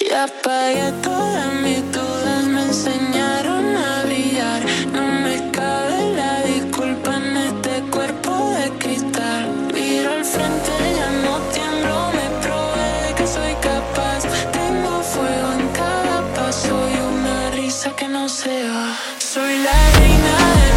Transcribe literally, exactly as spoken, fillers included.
Ya apagué todas mis dudas, me enseñaron a brillar. No me cabe la disculpa en este cuerpo de cristal. Miro al frente, ya no tiemblo, me probé de que soy capaz. Tengo fuego en cada paso y una risa que no se va. Soy la reina de